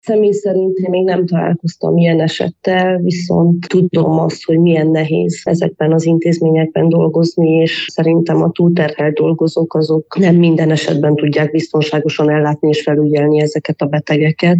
Személy szerint én még nem találkoztam ilyen esettel, viszont tudom azt, hogy milyen nehéz ezekben az intézményekben dolgozni, és szerintem a túlterhelt dolgozók azok nem minden esetben tudják biztonságosan ellátni és felügyelni ezeket a betegeket,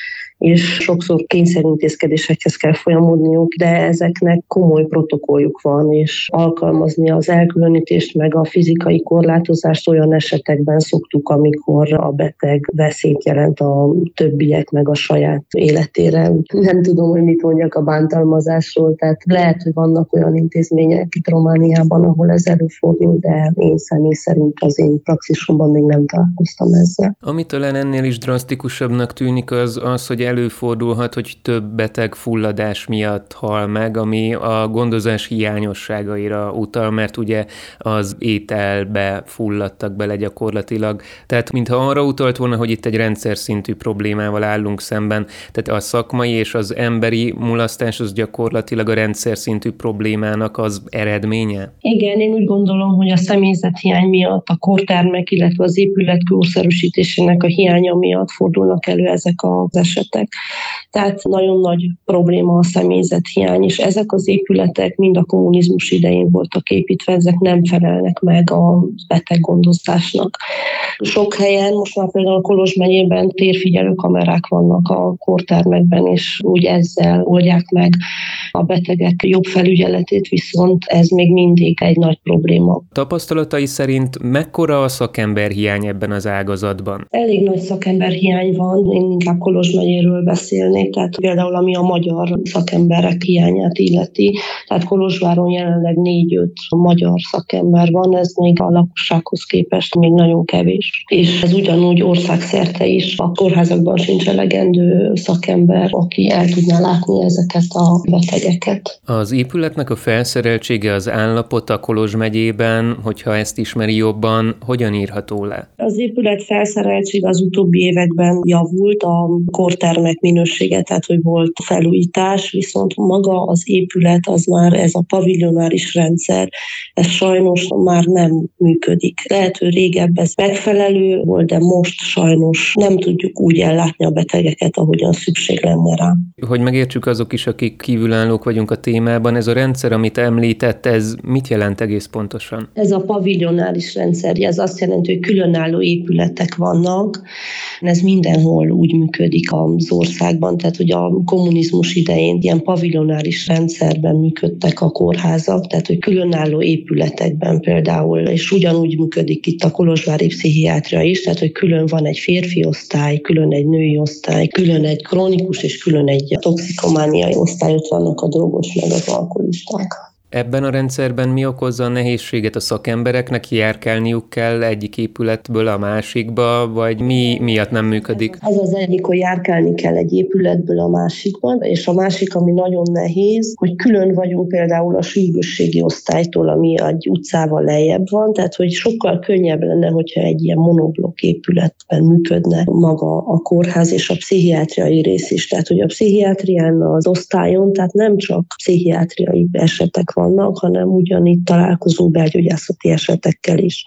és sokszor kényszerintézkedésekhez kell folyamodniuk, de ezeknek komoly protokolljuk van, és alkalmazni az elkülönítést meg a fizikai korlátozást olyan esetekben szoktuk, amikor a beteg veszélyt jelent a többiek meg a saját életére. Nem tudom, hogy mit mondjak a bántalmazásról, tehát lehet, hogy vannak olyan intézmények itt Romániában, ahol ez előfordul, de én személy szerint az én praxisomban még nem találkoztam ezzel. Ami talán ennél is drasztikusabbnak tűnik az, hogy előfordulhat, hogy több beteg fulladás miatt hal meg, ami a gondozás hiányosságaira utal, mert ugye az ételbe fulladtak bele gyakorlatilag. Tehát mintha arra utalt volna, hogy itt egy rendszer szintű problémával állunk szemben, tehát a szakmai és az emberi mulasztás az gyakorlatilag a rendszer szintű problémának az eredménye? Igen, én úgy gondolom, hogy a személyzethiány miatt, a kórtermek, illetve az épület korszerűsítésének a hiánya miatt fordulnak elő ezek az esetek. Tehát nagyon nagy probléma a személyzethiány, és ezek az épületek mind a kommunizmus idején voltak építve, ezek nem felelnek meg a beteggondozásnak. Sok helyen, most már például Kolozs megyében térfigyelő kamerák vannak a kórtermekben, és úgy ezzel oldják meg a betegek jobb felügyeletét, viszont ez még mindig egy nagy probléma. Tapasztalatai szerint mekkora a szakemberhiány ebben az ágazatban? Elég nagy szakemberhiány van, én inkább Kolozs megyéről beszélnék, tehát például ami a magyar szakemberek hiányát illeti, tehát Kolozsváron jelenleg 4-5 magyar szakember van, ez még a lakossághoz képest még nagyon kevés. És ez ugyanúgy országszerte is, a kórházakban sincs elegendő szakember, aki el tudná látni ezeket a betegeket. Az épületnek a felszereltsége, az állapota Kolozs megyében, hogyha ezt ismeri jobban, hogyan írható le? Az épület felszereltség az utóbbi években javult, a kórtermek minősége, tehát hogy volt felújítás, viszont maga az épület, az már ez a paviljonáris rendszer, ez sajnos már nem működik. Lehet, hogy régebb ez megfelelő volt, de most sajnos nem tudjuk úgy ellátni a betegeket, ahogyan szükség lenne rá. Hogy megértsük azok is, akik kívülállók vagyunk a témában, ez a rendszer, amit említett, ez mit jelent egész pontosan? Ez a paviljonáris rendszer, ez azt jelenti, hogy különálló épületek vannak, ez mindenhol úgy működik az országban, tehát hogy a kommunizmus idején ilyen paviljonáris rendszerben működtek a kórházak, tehát hogy különálló épületekben például, és ugyanúgy működik itt a kolozsvári pszichiátria is, tehát hogy külön van egy férfi osztály, külön egy női osztály, külön egy krónikus és külön egy toxikomániai osztály, ott vannak a drogos meg az alkoholisták. Ebben a rendszerben mi okozza a nehézséget a szakembereknek? Járkálniuk kell egyik épületből a másikba, vagy mi miatt nem működik? Ez az egyik, hogy járkálni kell egy épületből a másikba, és a másik, ami nagyon nehéz, hogy külön vagyunk például a sürgősségi osztálytól, ami egy utcával lejjebb van, tehát hogy sokkal könnyebb lenne, hogyha egy ilyen monoblokk épületben működne maga a kórház és a pszichiátriai rész is. Tehát, hogy a pszichiátrián az osztályon, tehát nem csak pszichiátriai esetek vannak, hanem ugyanígy találkozunk belgyógyászati esetekkel is.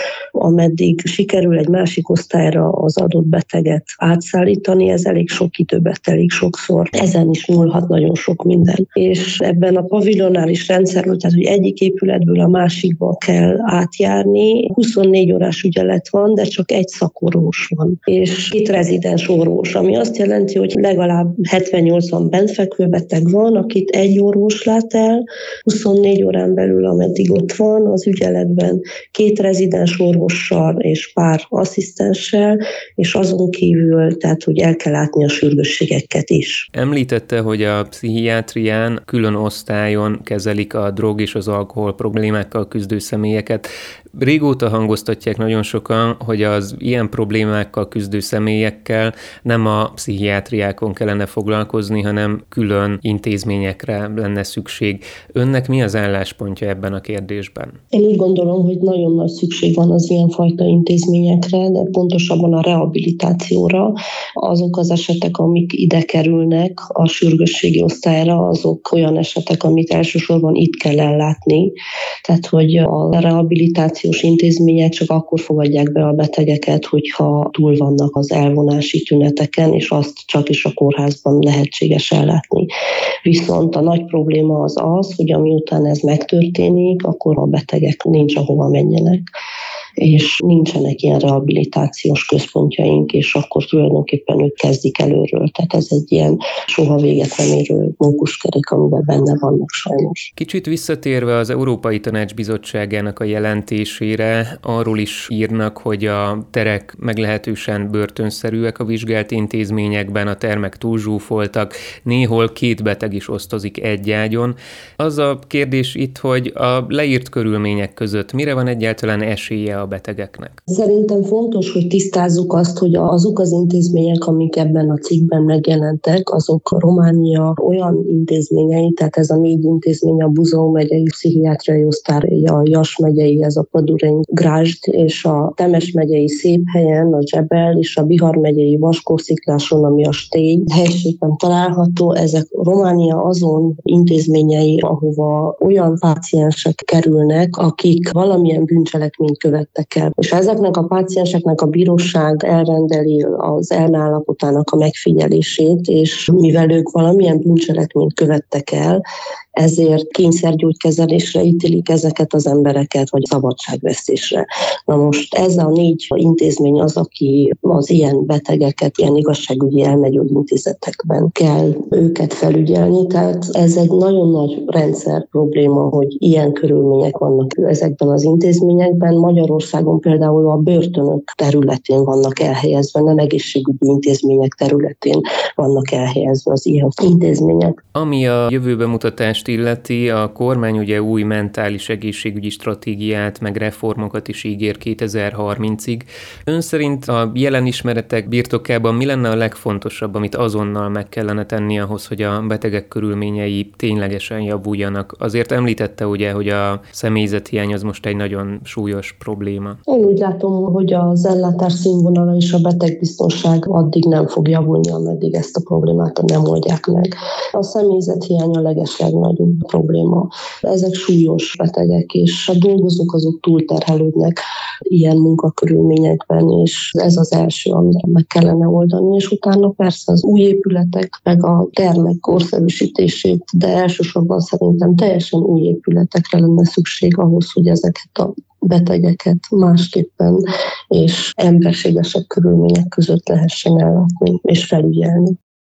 Ameddig sikerül egy másik osztályra az adott beteget átszállítani, ez elég sok időbe telik sokszor. Ezen is múlhat nagyon sok minden. És ebben a paviljonáris rendszerben, tehát hogy egyik épületből a másikba kell átjárni, 24 órás ügyelet van, de csak egy szakorvos van. És 2 rezidens orvos, ami azt jelenti, hogy legalább 70-80 bentfekvő beteg van, akit egy orvos lát el, 24 órán belül, ameddig ott van az ügyeletben, 2 rezidens orvossal és pár asszisztenssel, és azon kívül, tehát hogy el kell látni a sürgősségeket is. Említette, hogy a pszichiátrián külön osztályon kezelik a drog és az alkohol problémákkal küzdő személyeket. Régóta hangoztatják nagyon sokan, hogy az ilyen problémákkal küzdő személyekkel nem a pszichiátriákon kellene foglalkozni, hanem külön intézményekre lenne szükség. Önnek mi az álláspontja ebben a kérdésben? Én úgy gondolom, hogy nagyon nagy szükség van az ilyenfajta intézményekre, de pontosabban a rehabilitációra. Azok az esetek, amik ide kerülnek a sürgősségi osztályra, azok olyan esetek, amit elsősorban itt kell ellátni. Tehát, hogy a rehabilitáció rehabilitációs intézmények csak akkor fogadják be a betegeket, hogyha túl vannak az elvonási tüneteken, és azt csak is a kórházban lehetséges ellátni. Viszont a nagy probléma az, hogy amiután ez megtörténik, akkor a betegek nincs ahova menjenek, és nincsenek ilyen rehabilitációs központjaink, és akkor tulajdonképpen ők kezdik előről. Tehát ez egy ilyen soha véget nem érő mókuskerék, amiben benne vannak sajnos. Kicsit visszatérve az Európai Tanács Bizottságának a jelentésére, arról is írnak, hogy a terek meglehetősen börtönszerűek a vizsgált intézményekben, a termek túlzsúfoltak, néhol 2 beteg is osztozik egy ágyon. Az a kérdés itt, hogy a leírt körülmények között mire van egyáltalán esélye a betegeknek? Szerintem fontos, hogy tisztázzuk azt, hogy azok az intézmények, amik ebben a cikkben megjelentek, azok a Románia olyan intézményei, tehát ez a 4 intézmény, a Buzău megyei pszichiátriai osztály, a Ias megyei, ez a Pădurény Grázd, és a Temes megyei Széphelyen, a Zsebel, és a Bihar megyei Vaskószikláson, ami a Stély helységben található. Ezek Románia azon intézményei, ahova olyan páciensek kerülnek, akik valamilyen bűncselekményt követtek el. És ezeknek a pácienseknek a bíróság elrendeli az elmeállapotának a megfigyelését, és mivel ők valamilyen bűncselekményt követtek el, ezért kényszergyógykezelésre ítélik ezeket az embereket, vagy szabadságvesztésre. Na most ez a 4 intézmény az, aki az ilyen betegeket, ilyen igazságügyi elmegyógyintézetekben kell őket felügyelni, tehát ez egy nagyon nagy rendszer probléma, hogy ilyen körülmények vannak ezekben az intézményekben. Magyarországon például a börtönök területén vannak elhelyezve, nem egészségügyi intézmények területén vannak elhelyezve az ilyen intézmények. Ami a jövőbe mutatást illeti, a kormány ugye új mentális egészségügyi stratégiát, meg reformokat is ígér 2030-ig. Ön szerint a jelen ismeretek birtokában mi lenne a legfontosabb, amit azonnal meg kellene tenni ahhoz, hogy a betegek körülményei ténylegesen javuljanak? Azért említette ugye, hogy a személyzethiány az most egy nagyon súlyos probléma. Én úgy látom, hogy az ellátás színvonala és a betegbiztonság addig nem fog javulni, ameddig ezt a problémát nem oldják meg. A személyzethiány a legeslegnagyobb probléma. Ezek súlyos betegek, és a dolgozók azok túlterhelődnek ilyen munkakörülményekben, és ez az első, amit meg kellene oldani, és utána persze az új épületek, meg a termek korszerűsítését, de elsősorban szerintem teljesen új épületekre lenne szükség ahhoz, hogy ezeket a betegeket másképpen és emberségesebb körülmények között lehessen ellátni és felügyelni.